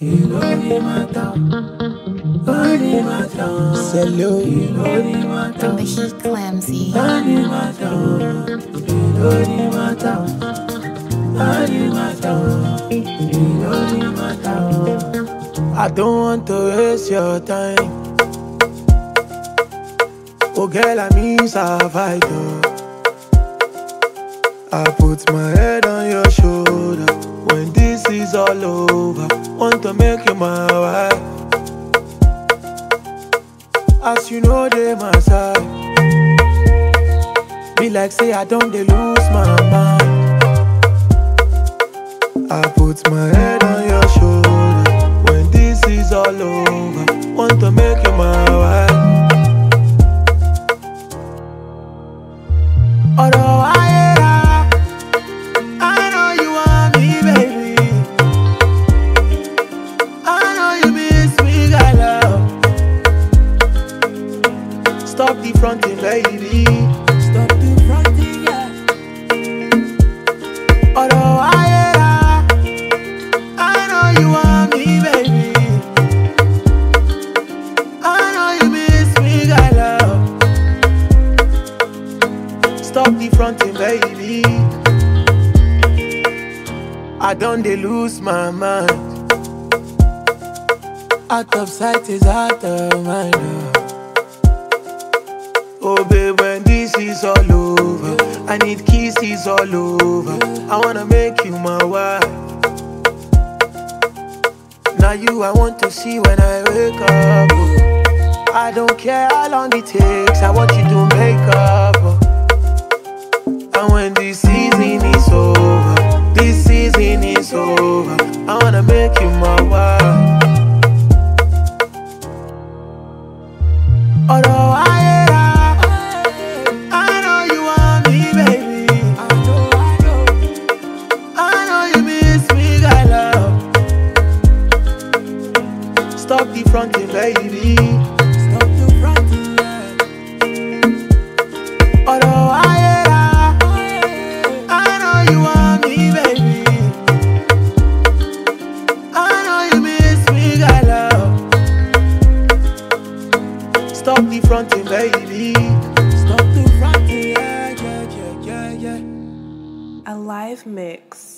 Hello. From the Heat Clamsy. I don't want to waste your time. Oh girl, I miss our fight. I put my head on your shoulder. When this is all over, want to make you my wife. As you know, they my side. Be like say I don't they lose my mind. I put my head on your shoulder. When this is all over, want to make you my wife. Although I know you want me, baby. I know you miss me, got love. Stop the fronting, baby. Stop the fronting, yeah. Although I know you want me, baby. I know you miss me, got love. Stop the fronting, baby. I don't they lose my mind. Out of sight is out of mind. Oh babe, when this is all over, I need kisses all over. I wanna make you my wife. Now you I want to see when I wake up. I don't care how long it takes, I want you to make up. And when this season is over, this season is over, I wanna make you my wife. Although I know you want me, baby. I know you miss me, got love. Stop the fronting, baby. Stop the fronting, yeah. Although I know you want me, baby. I know you miss me, got love. Stop the fronting, baby. Stop the fronting, yeah, yeah, yeah, yeah, yeah. A live mix.